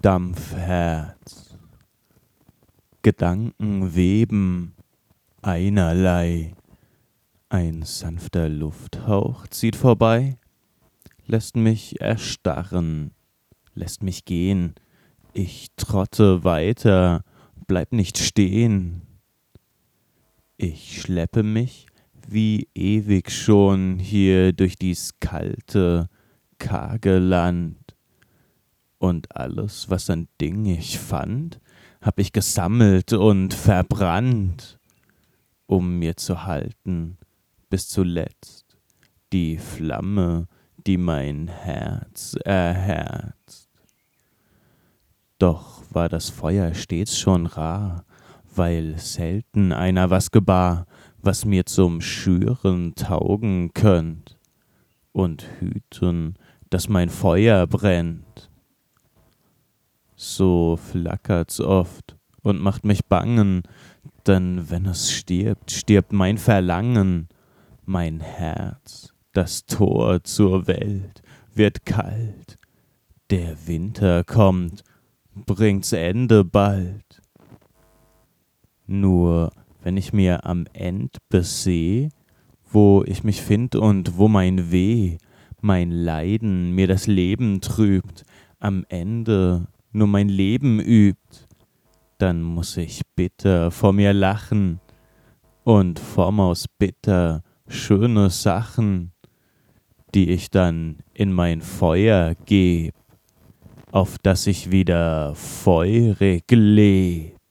Dampfherz. Gedanken weben einerlei. Ein sanfter Lufthauch zieht vorbei, lässt mich erstarren, lässt mich gehen. Ich trotte weiter, bleib nicht stehen. Ich schleppe mich wie ewig schon hier durch dies kalte, karge Land. Und alles, was an Ding ich fand, hab ich gesammelt und verbrannt, um mir zu halten bis zuletzt die Flamme, die mein Herz erherzt. Doch war das Feuer stets schon rar, weil selten einer was gebar, was mir zum Schüren taugen könnt und hüten, dass mein Feuer brennt. So flackert's oft und macht mich bangen, denn wenn es stirbt, stirbt mein Verlangen. Mein Herz, das Tor zur Welt, wird kalt. Der Winter kommt, bringt's Ende bald. Nur wenn ich mir am End beseh, wo ich mich find und wo mein Weh, mein Leiden mir das Leben trübt, am Ende nur mein Leben übt, dann muß ich bitter vor mir lachen und vormaus bitter schöne Sachen, die ich dann in mein Feuer geb, auf dass ich wieder feurig leb.